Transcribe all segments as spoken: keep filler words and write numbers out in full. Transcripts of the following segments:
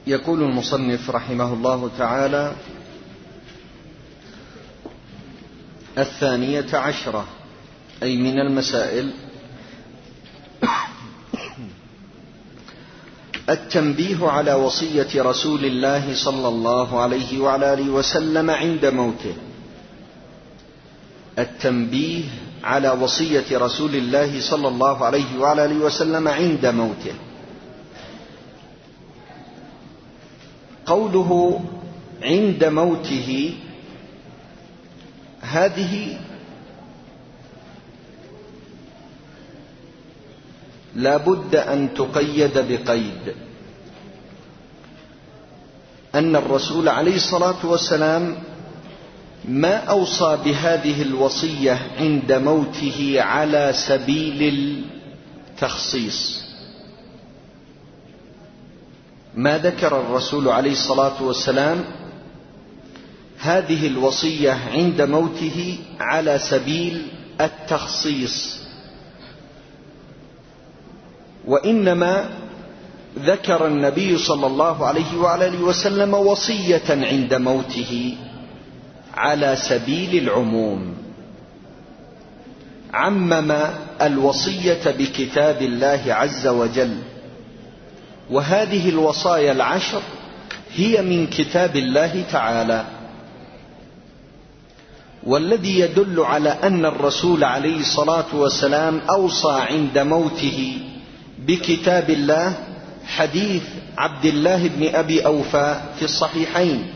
يقول المصنف رحمه الله تعالى: الثانية عشرة، أي من المسائل: التنبيه على وصية رسول الله صلى الله عليه وعلى آله وسلم عند موته. التنبيه على وصية رسول الله صلى الله عليه وعلى آله وسلم عند موته. قوله عند موته هذه لا بد أن تقيد بقيد، أن الرسول عليه الصلاة والسلام ما أوصى بهذه الوصية عند موته على سبيل التخصيص. ما ذكر الرسول عليه الصلاة والسلام هذه الوصية عند موته على سبيل التخصيص، وإنما ذكر النبي صلى الله عليه وعلى آله وسلم وصية عند موته على سبيل العموم، عمم الوصية بكتاب الله عز وجل، وهذه الوصايا العشر هي من كتاب الله تعالى. والذي يدل على أن الرسول عليه الصلاة والسلام أوصى عند موته بكتاب الله حديث عبد الله بن أبي أوفى في الصحيحين،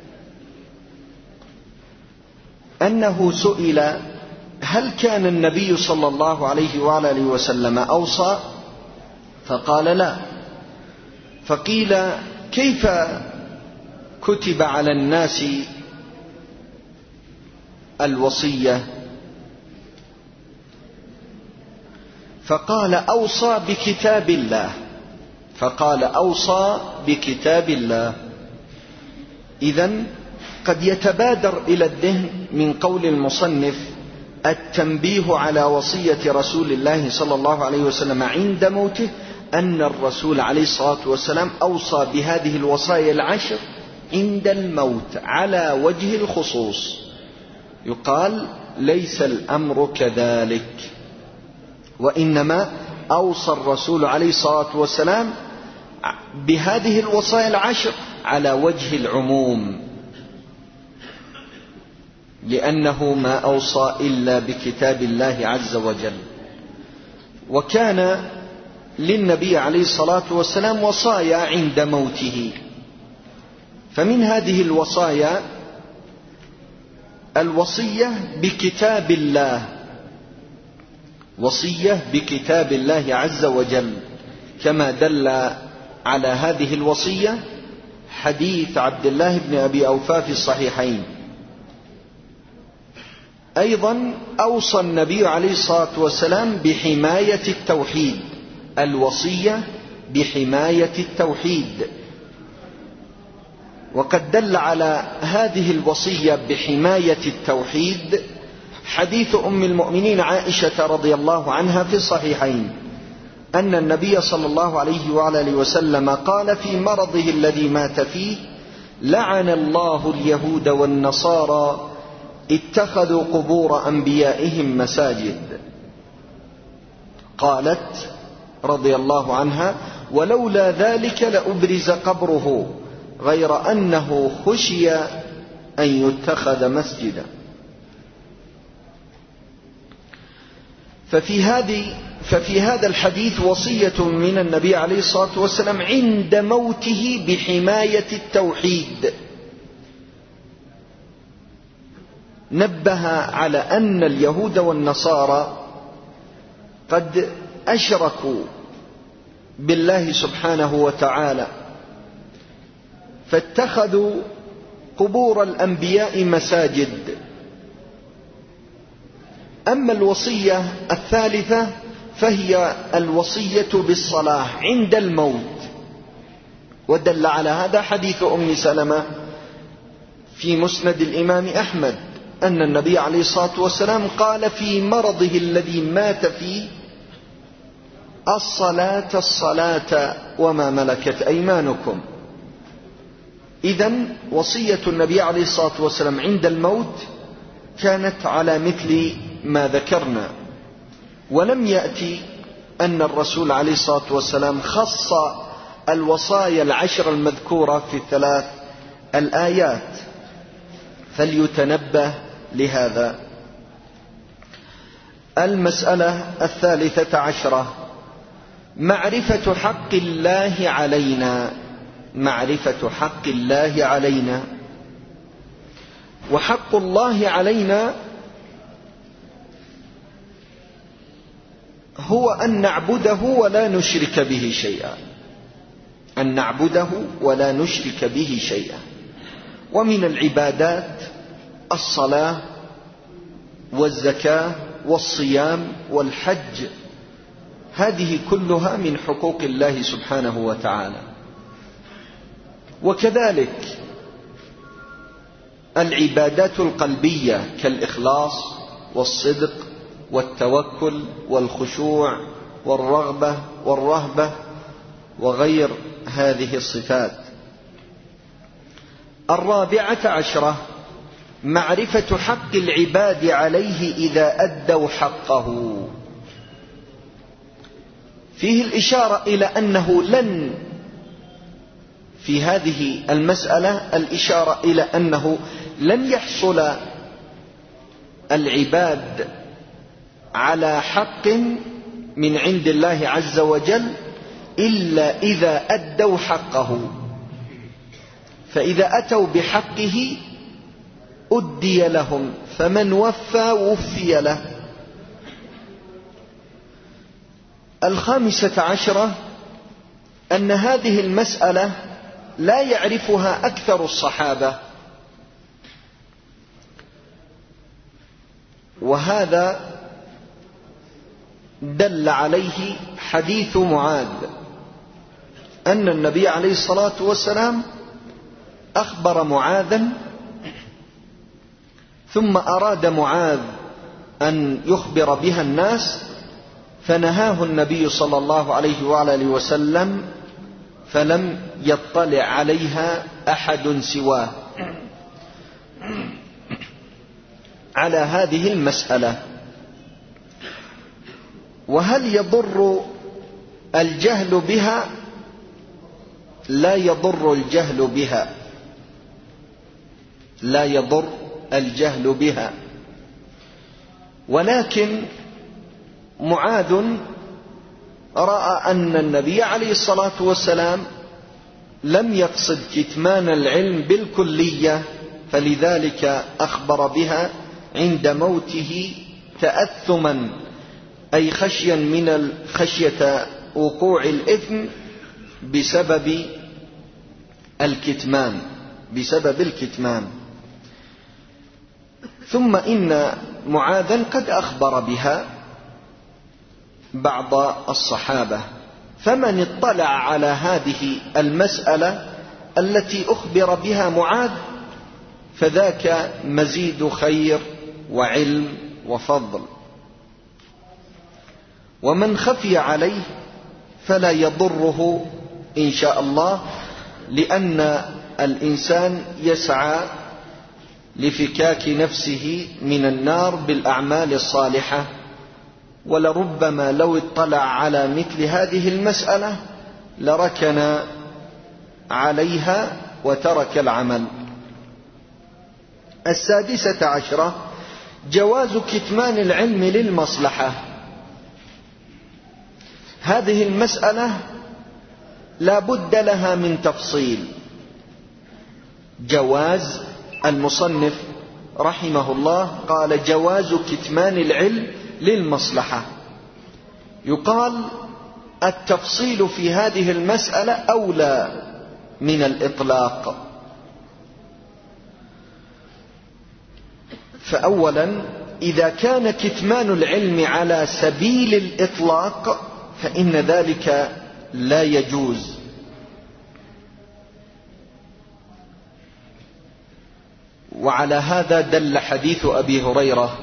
أنه سئل: هل كان النبي صلى الله عليه وعلى آله وسلم أوصى؟ فقال: لا. فقيل: كيف كتب على الناس الوصية؟ فقال: أوصى بكتاب الله. فقال: أوصى بكتاب الله. إذن قد يتبادر إلى الذهن من قول المصنف التنبيه على وصية رسول الله صلى الله عليه وسلم عند موته أن الرسول عليه الصلاة والسلام أوصى بهذه الوصايا العشر عند الموت على وجه الخصوص. يقال: ليس الأمر كذلك، وإنما أوصى الرسول عليه الصلاة والسلام بهذه الوصايا العشر على وجه العموم، لأنه ما أوصى إلا بكتاب الله عز وجل. وكان للنبي عليه الصلاة والسلام وصايا عند موته، فمن هذه الوصايا الوصية بكتاب الله، وصية بكتاب الله عز وجل، كما دل على هذه الوصية حديث عبد الله بن أبي أوفى في الصحيحين. أيضا أوصى النبي عليه الصلاة والسلام بحماية التوحيد، الوصية بحماية التوحيد، وقد دل على هذه الوصية بحماية التوحيد حديث أم المؤمنين عائشة رضي الله عنها في الصحيحين، أن النبي صلى الله عليه وعلى آله وسلم قال في مرضه الذي مات فيه: لعن الله اليهود والنصارى اتخذوا قبور أنبيائهم مساجد. قالت رضي الله عنها: ولولا ذلك لأبرز قبره، غير أنه خشي أن يتخذ مسجدا. ففي هذه ففي هذا الحديث وصية من النبي عليه الصلاة والسلام عند موته بحماية التوحيد، نبه على أن اليهود والنصارى قد أشركوا بالله سبحانه وتعالى، فاتخذوا قبور الأنبياء مساجد. أما الوصية الثالثة فهي الوصية بالصلاة عند الموت، ودل على هذا حديث أم سلمة في مسند الإمام أحمد أن النبي عليه الصلاة والسلام قال في مرضه الذي مات فيه: الصلاة الصلاة وما ملكت أيمانكم. إذن وصية النبي عليه الصلاة والسلام عند الموت كانت على مثل ما ذكرنا، ولم يأتي أن الرسول عليه الصلاة والسلام خص الوصايا العشر المذكورة في الثلاث الآيات، فليتنبه لهذا. المسألة الثالثة عشرة: معرفة حق الله علينا. معرفة حق الله علينا. وحق الله علينا هو أن نعبده ولا نشرك به شيئا. أن نعبده ولا نشرك به شيئا. ومن العبادات الصلاة والزكاة والصيام والحج، هذه كلها من حقوق الله سبحانه وتعالى. وكذلك العبادات القلبية كالإخلاص والصدق والتوكل والخشوع والرغبة والرهبة وغير هذه الصفات. الرابعة عشرة: معرفة حق العباد عليه إذا أدوا حقه. فيه الإشارة إلى أنه لن في هذه المسألة الإشارة إلى أنه لن يحصل العباد على حق من عند الله عز وجل إلا إذا أدوا حقه. فإذا أتوا بحقه أدي لهم، فمن وفى وفي له. الخامسة عشرة: أن هذه المسألة لا يعرفها أكثر الصحابة، وهذا دل عليه حديث معاذ أن النبي عليه الصلاة والسلام أخبر معاذا، ثم أراد معاذ أن يخبر بها الناس، فنهاه النبي صلى الله عليه وآله وسلم، فلم يطلع عليها أحد سواه على هذه المسألة. وهل يضر الجهل بها؟ لا يضر الجهل بها، لا يضر الجهل بها. ولكن معاذ رأى أن النبي عليه الصلاة والسلام لم يقصد كتمان العلم بالكلية، فلذلك أخبر بها عند موته تأثما، أي خشيا من خشية وقوع الإثم بسبب الكتمان بسبب الكتمان. ثم إن معاذا قد أخبر بها بعض الصحابة، فمن اطلع على هذه المسألة التي أخبر بها معاذ فذاك مزيد خير وعلم وفضل. ومن خفي عليه فلا يضره إن شاء الله، لأن الإنسان يسعى لفكاك نفسه من النار بالأعمال الصالحة، ولربما لو اطلع على مثل هذه المسألة لركن عليها وترك العمل. السادسة عشرة: جواز كتمان العلم للمصلحة. هذه المسألة لا بد لها من تفصيل. جواز، المصنف رحمه الله قال جواز كتمان العلم للمصلحة. يقال التفصيل في هذه المسألة أولى من الإطلاق. فأولا، إذا كان كتمان العلم على سبيل الإطلاق فإن ذلك لا يجوز. وعلى هذا دل حديث أبي هريرة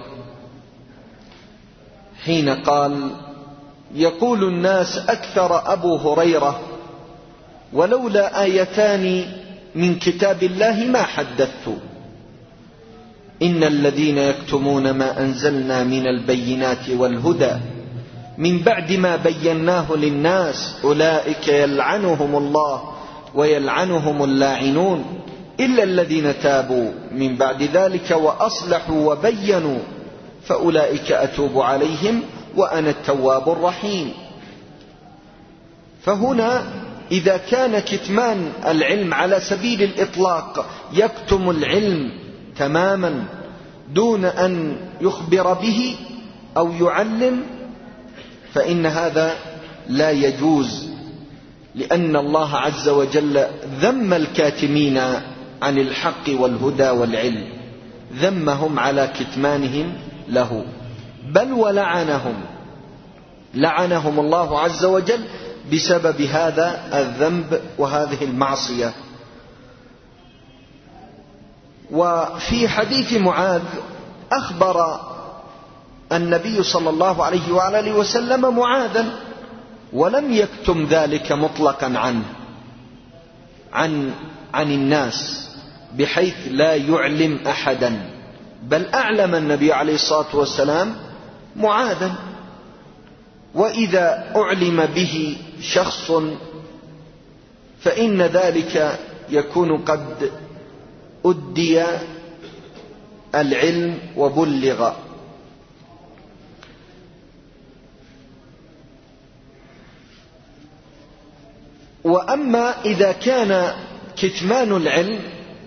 حين قال: يقول الناس أكثر أبو هريرة ولولا آيتان من كتاب الله ما حدثت. إن الذين يكتمون ما أنزلنا من البينات والهدى من بعد ما بيناه للناس أولئك يلعنهم الله ويلعنهم اللاعنون إلا الذين تابوا من بعد ذلك وأصلحوا وبينوا فأولئك أتوب عليهم وأنا التواب الرحيم. فهنا إذا كان كتمان العلم على سبيل الإطلاق يكتم العلم تماما دون أن يخبر به أو يعلم فإن هذا لا يجوز، لأن الله عز وجل ذم الكاتمين عن الحق والهدى والعلم، ذمهم على كتمانهم له، بل ولعنهم، لعنهم الله عز وجل بسبب هذا الذنب وهذه المعصية. وفي حديث معاذ أخبر النبي صلى الله عليه وآله وسلم معاذا ولم يكتم ذلك مطلقا عنه عن عن الناس بحيث لا يعلم أحدا، بل أعلم النبي عليه الصلاة والسلام معاذا. وإذا أعلم به شخص فإن ذلك يكون قد أدي العلم وبلغ. وأما إذا كان كتمان العلم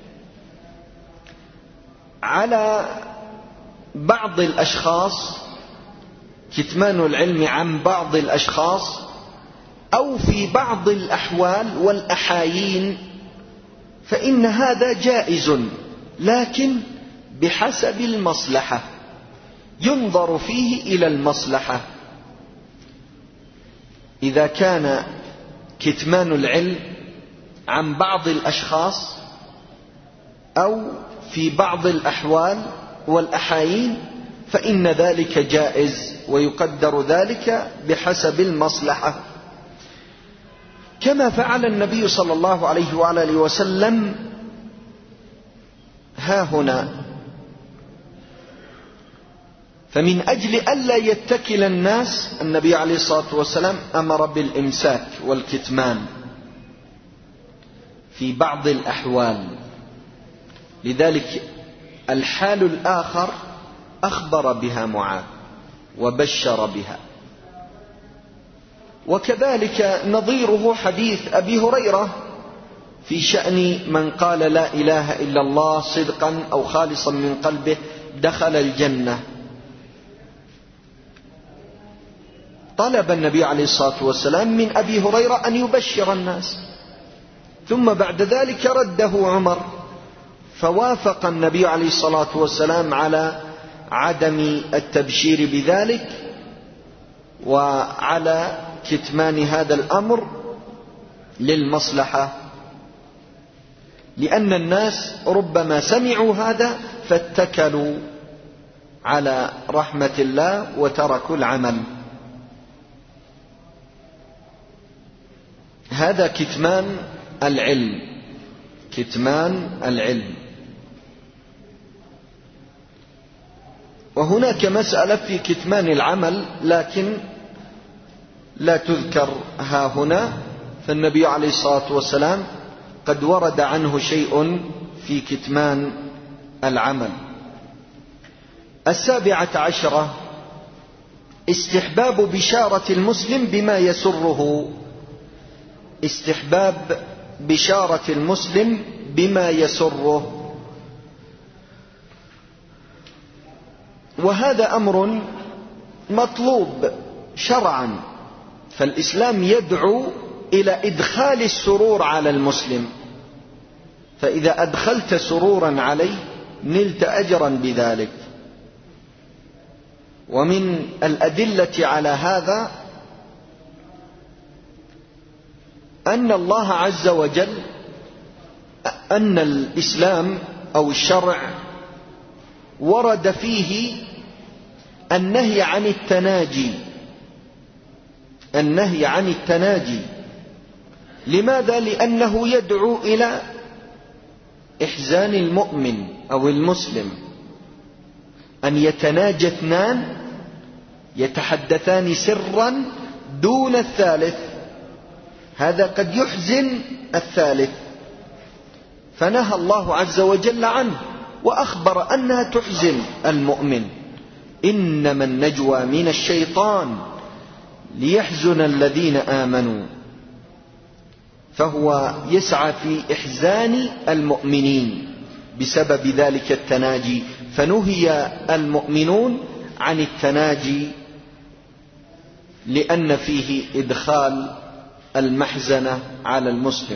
على بعض الأشخاص، كتمان العلم عن بعض الأشخاص أو في بعض الأحوال والأحايين، فإن هذا جائز، لكن بحسب المصلحة، ينظر فيه إلى المصلحة. إذا كان كتمان العلم عن بعض الأشخاص أو في بعض الأحوال والأحايين فإن ذلك جائز، ويقدر ذلك بحسب المصلحة، كما فعل النبي صلى الله عليه وآله وسلم ها هنا. فمن أجل ألا يتكل الناس النبي عليه الصلاة والسلام أمر بالإمساك والكتمان في بعض الأحوال. لذلك الحال الآخر أخبر بها معاذ وبشر بها. وكذلك نظيره حديث أبي هريرة في شأن من قال لا إله إلا الله صدقا أو خالصا من قلبه دخل الجنة. طلب النبي عليه الصلاة والسلام من أبي هريرة أن يبشر الناس، ثم بعد ذلك رده عمر، فوافق النبي عليه الصلاة والسلام على عدم التبشير بذلك وعلى كتمان هذا الأمر للمصلحة، لأن الناس ربما سمعوا هذا فاتكلوا على رحمة الله وتركوا العمل. هذا كتمان العلم، كتمان العلم. وهناك مسألة في كتمان العمل لكن لا تذكر ها هنا، فالنبي عليه الصلاة والسلام قد ورد عنه شيء في كتمان العمل. السابعة عشرة استحباب بشارة المسلم بما يسره، استحباب بشارة المسلم بما يسره. وهذا أمر مطلوب شرعا، فالإسلام يدعو إلى إدخال السرور على المسلم، فإذا أدخلت سرورا عليه نلت أجرا بذلك. ومن الأدلة على هذا أن الله عز وجل، أن الإسلام أو الشرع ورد فيه النهي عن التناجي، النهي عن التناجي. لماذا؟ لأنه يدعو إلى إحزان المؤمن أو المسلم أن يتناجى اثنان يتحدثان سرا دون الثالث، هذا قد يحزن الثالث، فنهى الله عز وجل عنه وأخبر أنها تحزن المؤمن. إنما النجوى من الشيطان ليحزن الذين آمنوا، فهو يسعى في إحزان المؤمنين بسبب ذلك التناجي، فنهي المؤمنون عن التناجي لأن فيه إدخال المحزنة على المسلم.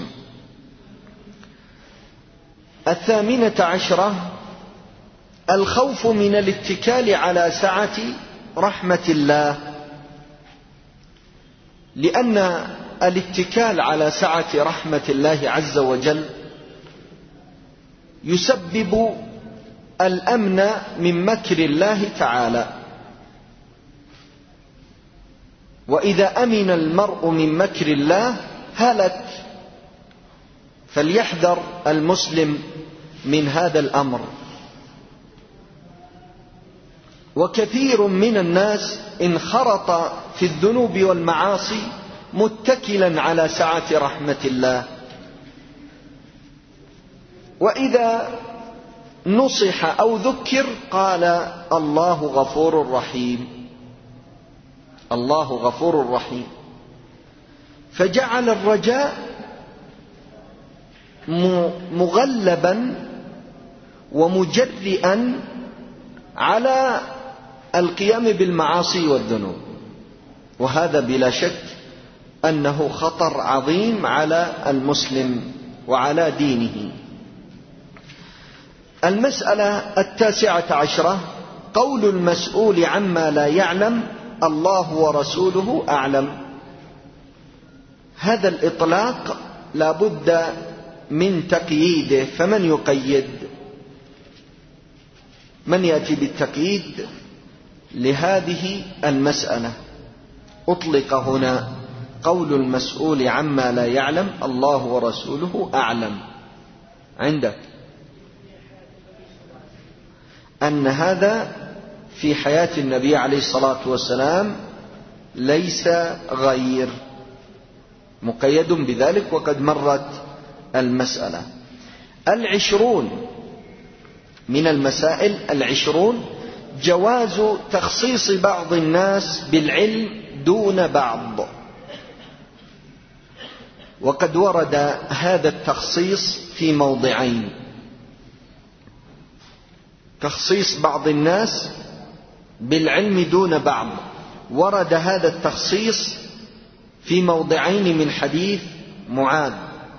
الثامنة عشرة الخوف من الاتكال على سعة رحمة الله، لأن الاتكال على سعة رحمة الله عز وجل يسبب الأمن من مكر الله تعالى، وإذا أمن المرء من مكر الله هلك، فليحذر المسلم من هذا الأمر. وكثير من الناس انخرط في الذنوب والمعاصي متكلا على سعة رحمة الله، وإذا نصح أو ذكر قال الله غفور رحيم، الله غفور رحيم، فجعل الرجاء مغلبا ومجرئا على القيام بالمعاصي والذنوب، وهذا بلا شك أنه خطر عظيم على المسلم وعلى دينه. المسألة التاسعة عشرة قول المسؤول عما لا يعلم الله ورسوله أعلم. هذا الإطلاق لا بد من تقييده، فمن يقيد؟ من يأتي بالتقييد لهذه المسألة؟ أطلق هنا قول المسؤول عما لا يعلم الله ورسوله أعلم، عندك أن هذا في حياة النبي عليه الصلاة والسلام ليس غير، مقيد بذلك وقد مرت المسألة. العشرون من المسائل العشرون جواز تخصيص بعض الناس بالعلم دون بعض، وقد ورد هذا التخصيص في موضعين. تخصيص بعض الناس بالعلم دون بعض، ورد هذا التخصيص في موضعين من حديث معاذ.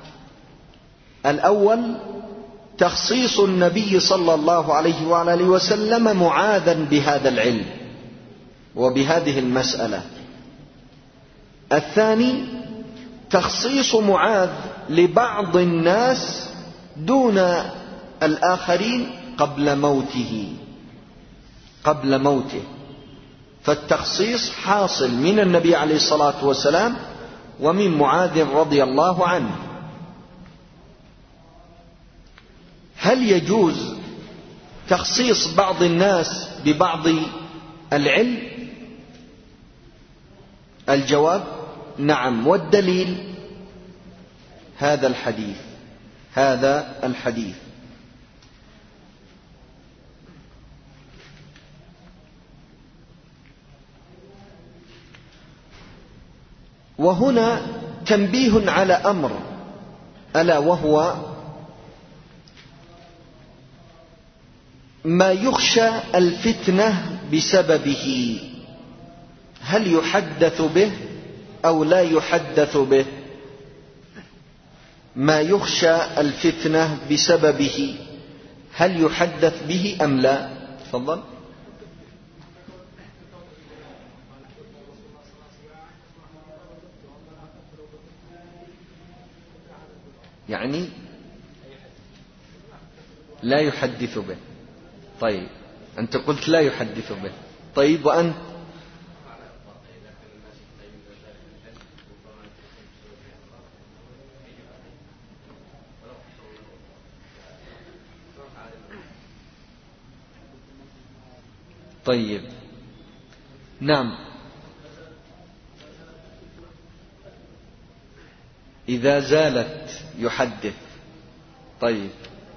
الأول تخصيص النبي صلى الله عليه وآله وسلم معاذا بهذا العلم وبهذه المسألة. الثاني تخصيص معاذ لبعض الناس دون الآخرين قبل موته قبل موته فالتخصيص حاصل من النبي عليه الصلاة والسلام ومن معاذ رضي الله عنه. هل يجوز تخصيص بعض الناس ببعض العلم؟ الجواب نعم، والدليل هذا الحديث هذا الحديث وهنا تنبيه على أمر، ألا وهو ما يخشى الفتنة بسببه، هل يحدث به أو لا يحدث به؟ ما يخشى الفتنة بسببه هل يحدث به أم لا؟ تفضل. يعني لا يحدث به. طيب أنت قلت لا يحدث به، طيب وأنت؟ طيب. نعم. إذا زالت يحدث. طيب.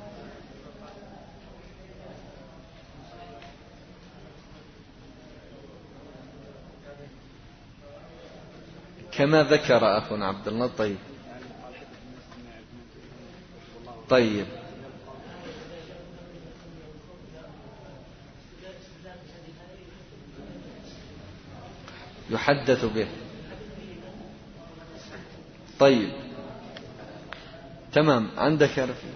كما ذكر أخونا عبد الله. طيب. طيب. يحدث به. طيب. تمام. عندك يا رفيق.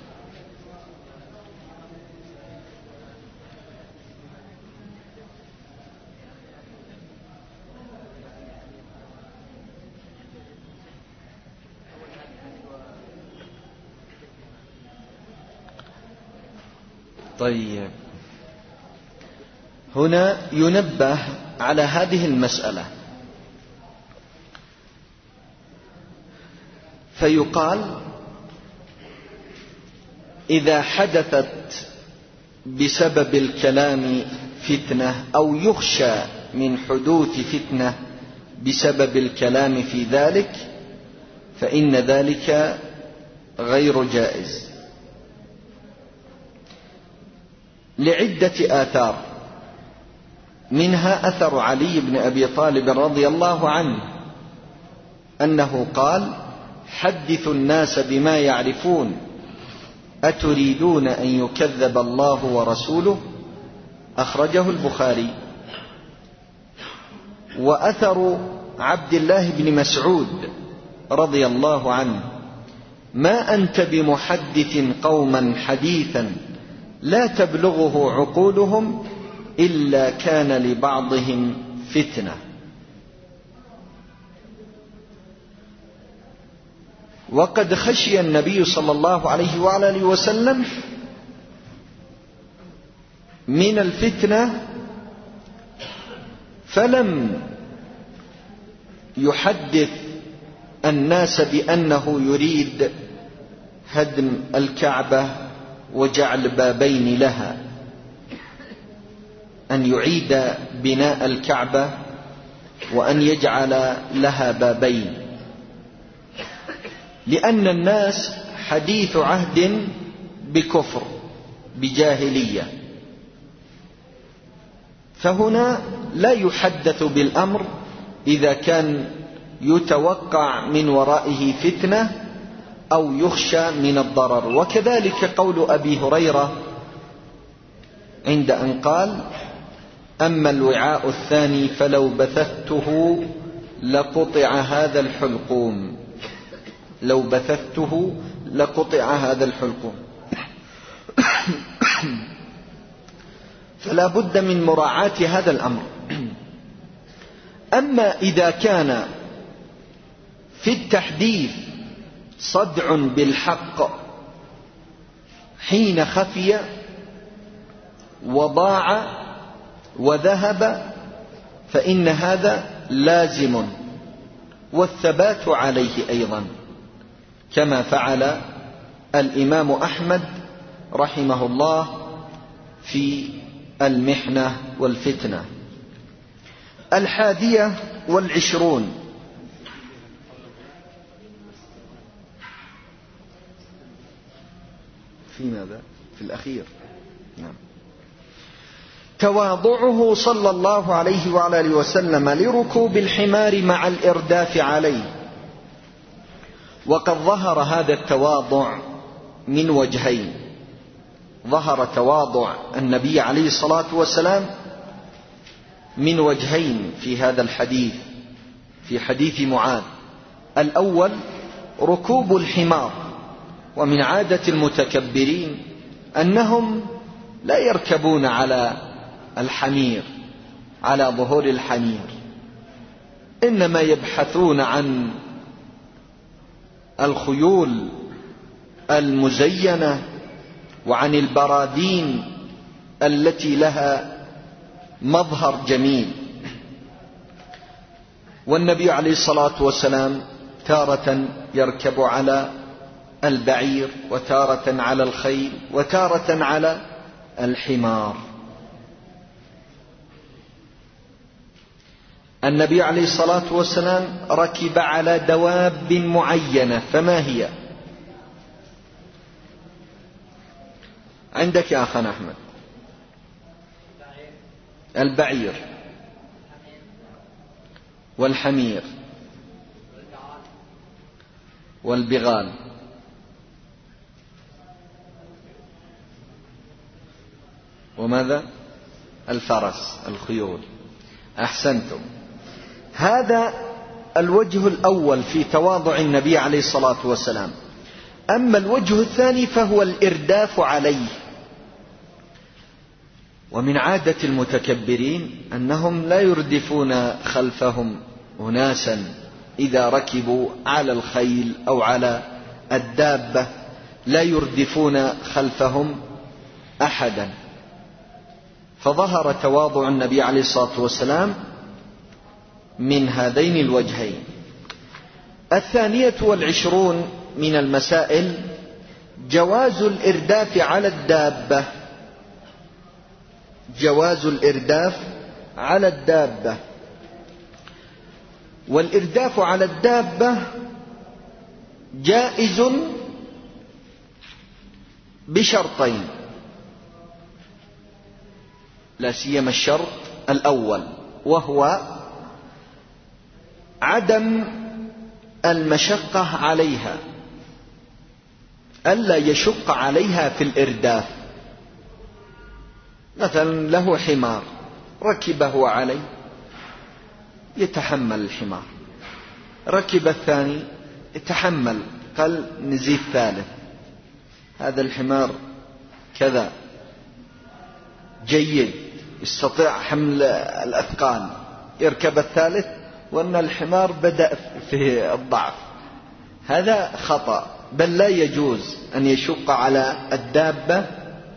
طيب. هنا ينبه على هذه المسألة، فيقال إذا حدثت بسبب الكلام فتنة أو يخشى من حدوث فتنة بسبب الكلام في ذلك فإن ذلك غير جائز لعدة آثار، منها أثر علي بن أبي طالب رضي الله عنه أنه قال: حدثوا الناس بما يعرفون أتريدون أن يكذب الله ورسوله؟ أخرجه البخاري. وأثر عبد الله بن مسعود رضي الله عنه: ما أنت بمحدث قوما حديثا لا تبلغه عقولهم إلا كان لبعضهم فتنة. وقد خشي النبي صلى الله عليه وعلى آله وسلم من الفتنة فلم يحدث الناس بأنه يريد هدم الكعبة وجعل بابين لها، أن يعيد بناء الكعبة وأن يجعل لها بابين، لأن الناس حديث عهد بكفر بجاهلية، فهنا لا يحدث بالأمر إذا كان يتوقع من ورائه فتنة أو يخشى من الضرر. وكذلك قول أبي هريرة عند أن قال: أما الوعاء الثاني فلو بثثته لقطع هذا الحلقوم، لو بثثته لقطع هذا الحلقوم. فلا بد من مراعاة هذا الأمر. أما إذا كان في التحديث صدع بالحق حين خفي وضاع وذهب فإن هذا لازم، والثبات عليه أيضا، كما فعل الإمام أحمد رحمه الله في المحنة والفتنة. الحادية والعشرون: في ماذا؟ في الأخير. نعم. تواضعه صلى الله عليه وعلى آله وسلم لركوب الحمار مع الإرداف عليه. وقد ظهر هذا التواضع من وجهين: ظهر تواضع النبي عليه الصلاة والسلام من وجهين في هذا الحديث، في حديث معاذ. الأول ركوب الحمار، ومن عادة المتكبرين أنهم لا يركبون على الحمير، على ظهور الحمير، إنما يبحثون عن الخيول المزينة وعن البرادين التي لها مظهر جميل. والنبي عليه الصلاة والسلام تارة يركب على البعير، وتارة على الخيل، وتارة على الحمار. النبي عليه الصلاة والسلام ركب على دواب معينة، فما هي؟ عندك يا أخنا أحمد. البعير والحمير والبغال وماذا؟ الفرس، الخيول. أحسنتم. هذا الوجه الأول في تواضع النبي عليه الصلاة والسلام. أما الوجه الثاني فهو الإرداف عليه. ومن عادة المتكبرين أنهم لا يردفون خلفهم أناسا إذا ركبوا على الخيل أو على الدابة، لا يردفون خلفهم أحدا. فظهر تواضع النبي عليه الصلاة والسلام من هذين الوجهين. الثانية والعشرون من المسائل جواز الإرداف على الدابة. جواز الإرداف على الدابة. والإرداف على الدابة جائز بشرطين، لا سيما الشرط الأول، وهو عدم المشقة عليها، ألا يشق عليها في الإرداف. مثلا له حمار ركبه عليه يتحمل الحمار، ركب الثاني يتحمل، قال نزيد ثالث، هذا الحمار كذا جيد يستطيع حمل الأثقال، يركب الثالث وأن الحمار بدأ في الضعف. هذا خطأ، بل لا يجوز أن يشق على الدابة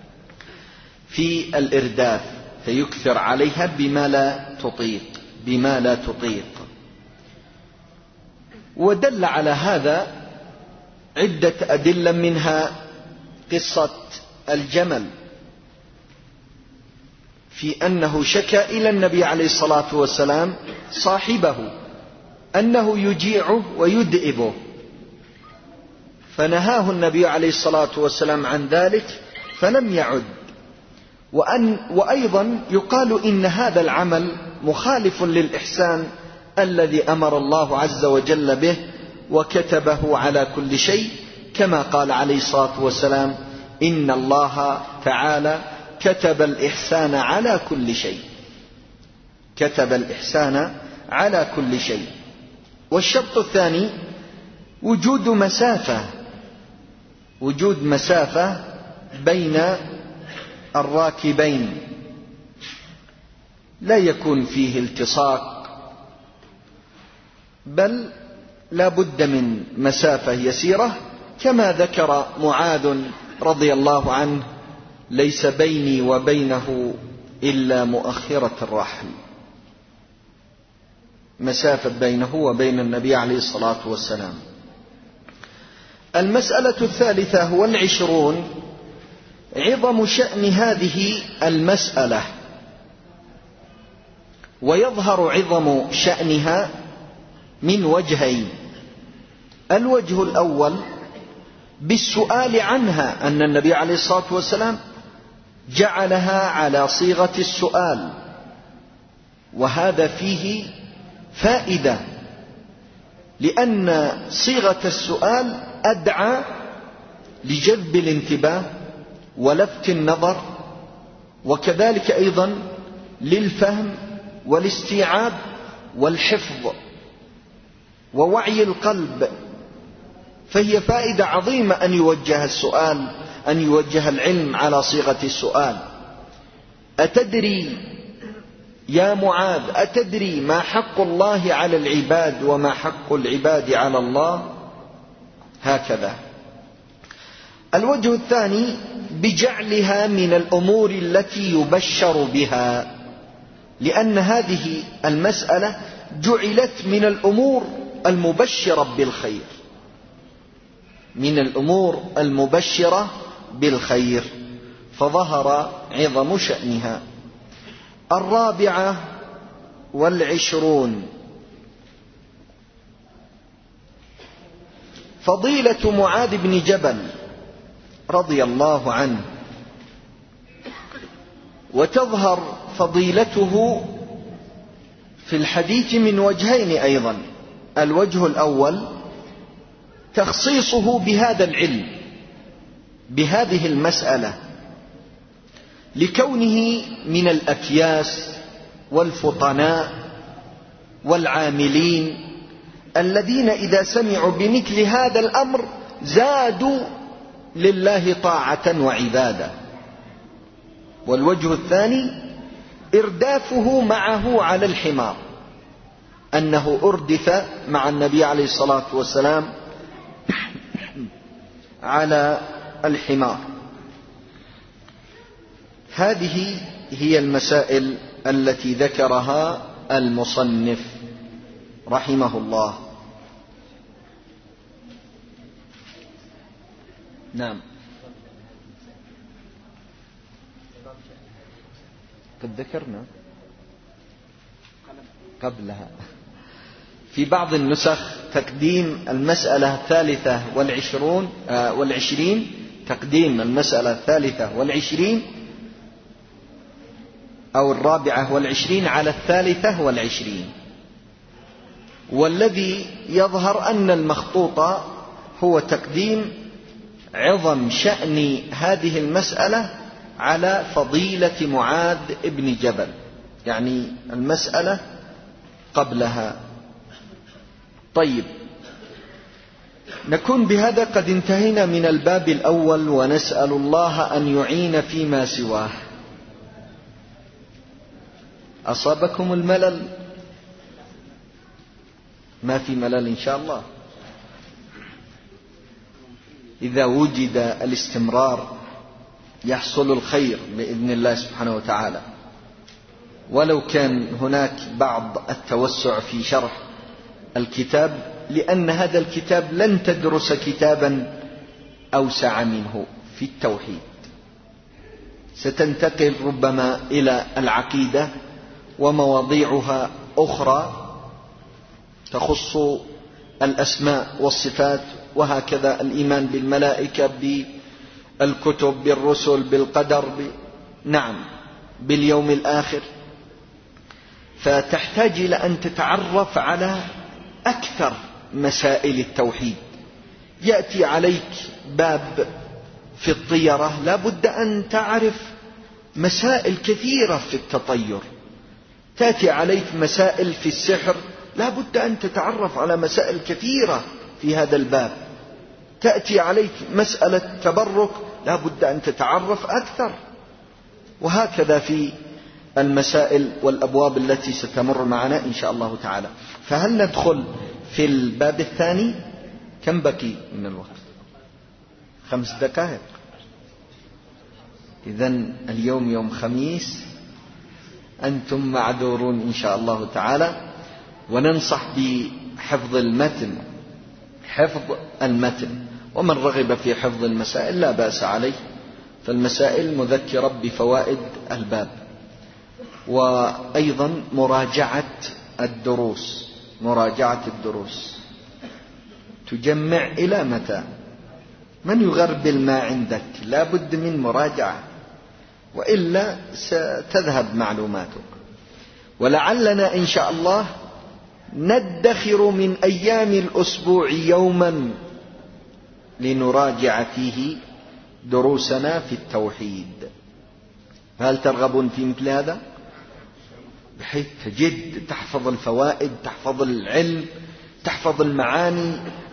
في الإرداف فيكثر عليها بما لا تطيق بما لا تطيق ودل على هذا عدة أدلة، منها قصة الجمل في أنه شكى إلى النبي عليه الصلاة والسلام صاحبه أنه يجيعه ويدئبه، فنهاه النبي عليه الصلاة والسلام عن ذلك فلم يعد. وأن وأيضا يقال إن هذا العمل مخالف للإحسان الذي أمر الله عز وجل به وكتبه على كل شيء، كما قال عليه الصلاة والسلام: إن الله تعالى كتب الإحسان على كل شيء. كتب الإحسان على كل شيء. والشرط الثاني وجود مسافة وجود مسافة بين الراكبين، لا يكون فيه التصاق، بل لا بد من مسافة يسيرة، كما ذكر معاذ رضي الله عنه: ليس بيني وبينه إلا مؤخرة الرحل. مسافة بينه وبين النبي عليه الصلاة والسلام. المسألة الثالثة والعشرون عظم شأن هذه المسألة، ويظهر عظم شأنها من وجهين. الوجه الأول بالسؤال عنها، أن النبي عليه الصلاة والسلام جعلها على صيغة السؤال، وهذا فيه فائدة، لأن صيغة السؤال أدعى لجذب الانتباه ولفت النظر، وكذلك أيضا للفهم والاستيعاب والحفظ ووعي القلب. فهي فائدة عظيمة أن يوجه السؤال، أن يوجه العلم على صيغة السؤال. أتدري يا معاذ، أتدري ما حق الله على العباد وما حق العباد على الله؟ هكذا. الوجه الثاني بجعلها من الأمور التي يبشر بها، لأن هذه المسألة جعلت من الأمور المبشرة بالخير، من الأمور المبشرة بالخير، فظهر عظم شأنها. الرابعة والعشرون. فضيلة معاذ بن جبل رضي الله عنه. وتظهر فضيلته في الحديث من وجهين أيضا. الوجه الأول تخصيصه بهذا العلم، بهذه المسألة، لكونه من الأكياس والفطناء والعاملين الذين إذا سمعوا بمثل هذا الأمر زادوا لله طاعة وعبادة. والوجه الثاني إردافه معه على الحمار، أنه أردف مع النبي عليه الصلاة والسلام على الحمار. هذه هي المسائل التي ذكرها المصنف رحمه الله. نعم، قد ذكرنا قبلها في بعض النسخ تقديم المسألة الثالثة والعشرون آه والعشرين تقديم المسألة الثالثة والعشرين أو الرابعة والعشرين على الثالثة والعشرين. والذي يظهر أن المخطوط هو تقديم عظم شأن هذه المسألة على فضيلة معاذ ابن جبل، يعني المسألة قبلها. طيب، نكون بهذا قد انتهينا من الباب الأول، ونسأل الله أن يعين فيما سواه. أصابكم الملل؟ ما في ملل إن شاء الله. إذا وجد الاستمرار يحصل الخير بإذن الله سبحانه وتعالى. ولو كان هناك بعض التوسع في شرح الكتاب، لأن هذا الكتاب لن تدرس كتابا أوسع منه في التوحيد. ستنتقل ربما إلى العقيدة ومواضيعها أخرى تخص الأسماء والصفات، وهكذا الإيمان بالملائكة، بالكتب، بالرسل، بالقدر، ب... نعم باليوم الآخر. فتحتاج إلى أن تتعرف على أكثر مسائل التوحيد. يأتي عليك باب في الطيرة، لا بد أن تعرف مسائل كثيرة في التطير. تأتي عليك مسائل في السحر، لا بد أن تتعرف على مسائل كثيرة في هذا الباب. تأتي عليك مسألة تبرك، لا بد أن تتعرف أكثر. وهكذا في المسائل والأبواب التي ستمر معنا إن شاء الله تعالى. فهل ندخل في الباب الثاني؟ كم بقي من الوقت؟ خمس دقائق. إذن اليوم يوم خميس، أنتم معذورون إن شاء الله تعالى. وننصح بحفظ المتن، حفظ المتن، ومن رغب في حفظ المسائل لا بأس عليه، فالمسائل مذكرة بفوائد الباب. وأيضا مراجعة الدروس، مراجعة الدروس تجمع إلى متى؟ من يغربل ما عندك؟ لا بد من مراجعة، وإلا ستذهب معلوماتك. ولعلنا إن شاء الله ندخر من أيام الأسبوع يوما لنراجع فيه دروسنا في التوحيد. هل ترغبون في مثل هذا؟ بحيث تجد تحفظ الفوائد، تحفظ العلم، تحفظ المعاني،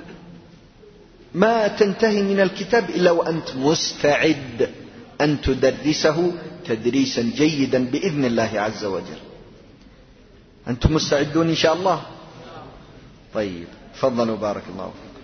ما تنتهي من الكتاب إلا وأنت مستعد أن تدرسه تدريسا جيدا بإذن الله عز وجل. أنتم مستعدون إن شاء الله؟ طيب، تفضلوا، بارك الله فيكم.